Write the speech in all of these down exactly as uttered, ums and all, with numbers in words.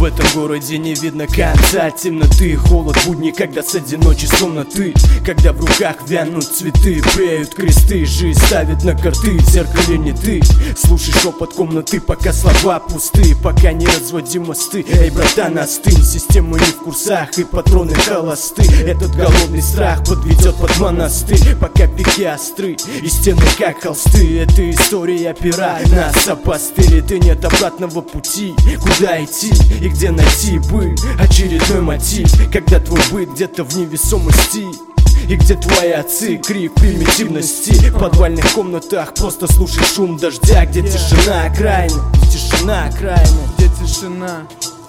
этом городе не видно конца темноты, холод будни, когда с одиночеством на ты, когда в руках вянут цветы, бреют кресты, жизнь ставит на карты, в зеркале не ты. Слушай шепот комнаты, пока слова пусты, пока не разводи мосты. Эй, братан, остынь, система не в курсах и патроны холосты. Этот голодный страх подведет под монастырь, пока пики остры и стены как холсты. Это история пера, нас опостылит и нет обратного пути. Куда идти и где найти бы очередной мотив, когда твой быт где-то в невесомости. И где твои отцы, крик примитивности. В подвальных комнатах просто слушай шум дождя, где тишина окраина, тишина окраина, где тишина.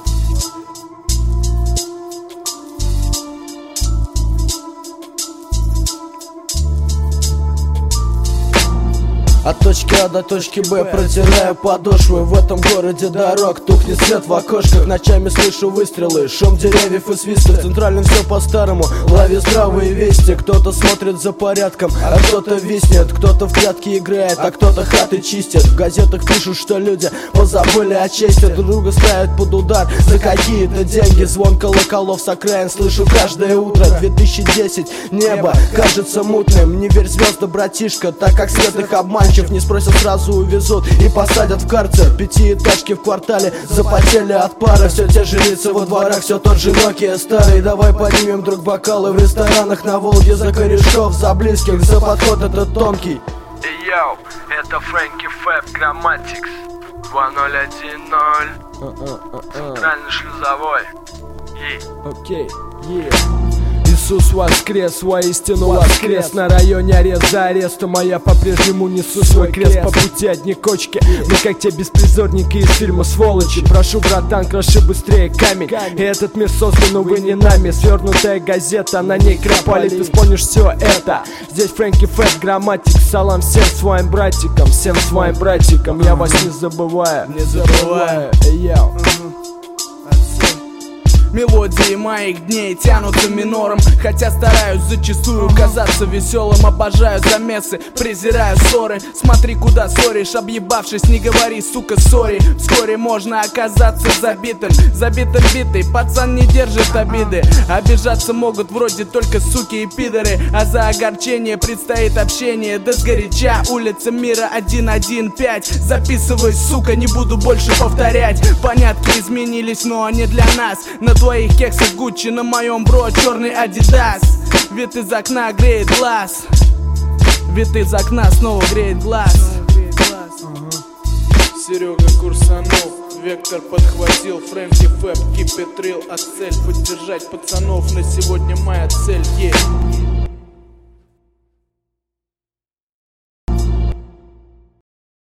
От точки А до точки Б протираю подошвы. В этом городе дорог тухнет свет в окошках. Ночами слышу выстрелы, шум деревьев и свисты. В центральном все по-старому, лови здравые вести. Кто-то смотрит за порядком, а кто-то виснет. Кто-то в прятки играет, а кто-то хаты чистит. В газетах пишут, что люди позабыли о чести. Друг друга ставят под удар за какие-то деньги. Звон колоколов с окраин слышу каждое утро. Две тысячи десять, небо кажется мутным. Не верь звезды, братишка, так как свет их обманчив. Не спросят, сразу увезут и посадят в карцер. Пятиэтажки в квартале запотели от пары. Все те же лица во дворах, все тот же Nokia старый. Давай поднимем друг бокалы в ресторанах на Волге. За корешков, за близких, за подход этот тонкий. Эй, йоу, это Фрэнки Фэб, Грамматикс два ноль один ноль, центральный шлюзовой. Окей, yeah. Иисус воскрес, воистину воскрес. На районе арест за арестом, а я по-прежнему несу свой крест. По пути одни кочки, мы как те беспризорники из фильма «Сволочи». Прошу, братан, кроши быстрее камень. И этот мир создан, увы, не нами. Свернутая газета, на ней кропали. Ты вспомнишь все это. Здесь Фрэнки Фэб, Грамматик. Салам всем своим братикам, всем своим братикам. Я вас не забываю, не забываю. Йоу. Мелодии моих дней тянутся минором, хотя стараюсь зачастую казаться веселым. Обожаю замесы, презираю ссоры. Смотри, куда ссоришь, объебавшись, не говори, сука, сори. Вскоре можно оказаться забитым, забитым битой. Пацан не держит обиды, обижаться могут вроде только суки и пидоры. А за огорчение предстоит общение, да сгоряча. Улица мира один один пять. Записывай, сука, не буду больше повторять. Понятки изменились, но не для нас. На твоих кексах Гуччи, на моем бро черный Адидас. Вид из окна греет глаз, вид из окна снова греет глаз. ага. Серега курсанул, Вектор подхватил, Фрэнки Фэб, кипетрил, а цель поддержать пацанов. На сегодня моя цель есть.